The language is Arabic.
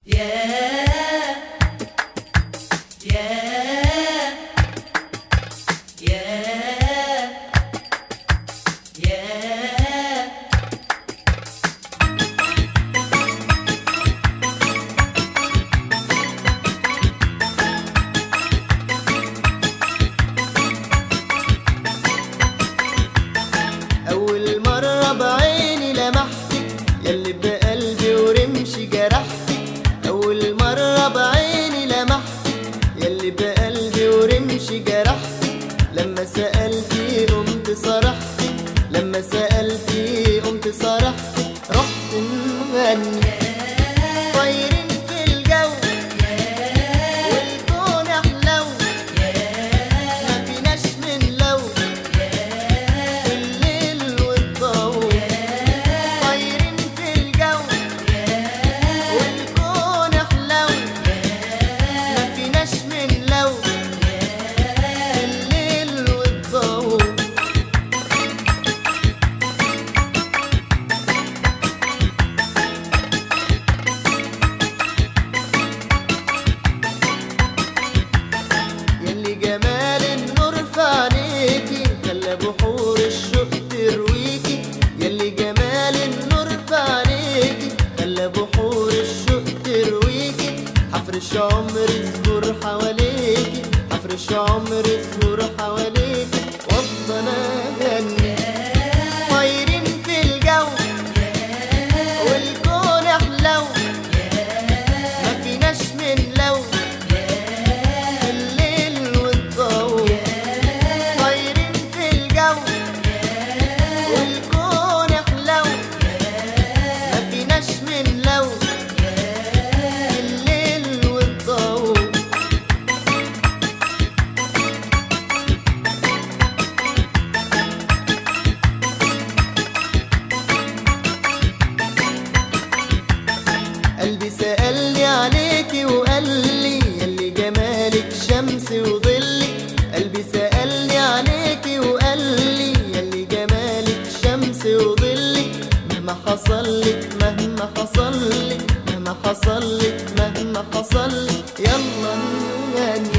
أول مرة بعيني لمحتك ياللي بقلبي ورمشي جرحتك. أول مرة بعيني لمحتك ياللي بقلبي ورمشي جرحتك. لما سألتي قمت صرحتك، لما سألتي قمت صرحتك. رحت مغني طايرين في الجو والكون أحلو، ما فيناش من لو جمال النور في عينيكي خلى بحور الشوق ترويكي. ياللي جمال النور في عينيكي خلى بحور الشوق ترويكي. حفرش عمر الزهور حواليكي، حفرش عمر الزهور حواليكي. وافضل اغني طايرين في الجو والكون احلو، ما فيناش من لو قلبي سألني عليكي وقالي ياللي جمالك شمس وظلي. قلبي سألني عليكي وقالي ياللي جمالك شمس وظلي. مهما حصلك مهما حصلك مهما حصلك مهما حصلك يلا نغني